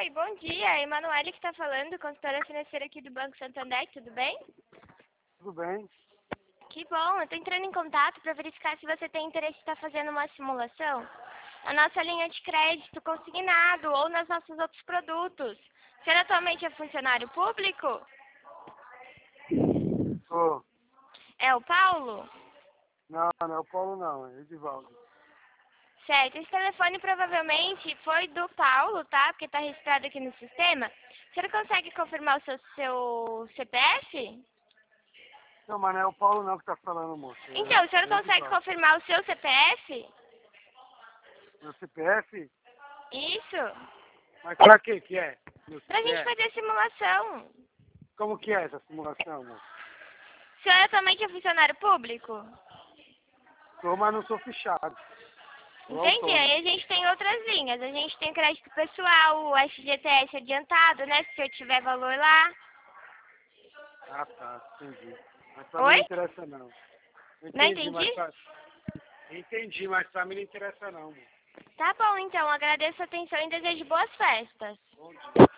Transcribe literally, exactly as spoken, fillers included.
Oi, bom dia. Emanuele que está falando, consultora financeira aqui do Banco Santander, tudo bem? Tudo bem? Que bom, eu estou entrando em contato para verificar se você tem interesse em estar fazendo uma simulação na nossa linha de crédito consignado ou nos nossos outros produtos. Você atualmente é funcionário público? Tô. É o Paulo? Não, não é o Paulo não, é o Edivaldo. Certo, esse telefone provavelmente foi do Paulo, tá? Porque está registrado aqui no sistema. Você não consegue confirmar o seu, seu C P F? Não, mas não é o Paulo não que tá falando, moço. É, Então, o senhor é o consegue Edivaldo. confirmar o seu C P F? Meu C P F? Isso. Mas pra que que é? Meu Pra gente C P F? fazer a simulação. Como que é essa simulação, moço? O senhor atualmente é funcionário público? Sou, mas não sou fichado. Sou Entendi. autônomo. Aí a gente tem outras linhas. A gente tem crédito pessoal, o F G T S adiantado, né? Se o senhor tiver valor lá. Ah, tá, entendi. Mas pra mim não Oi? interessa não. Eu Não entendi, mas entendi? pra... Entendi, mas pra mim não interessa não, moço. Tá bom, então. Agradeço a atenção e desejo boas festas. Bom dia.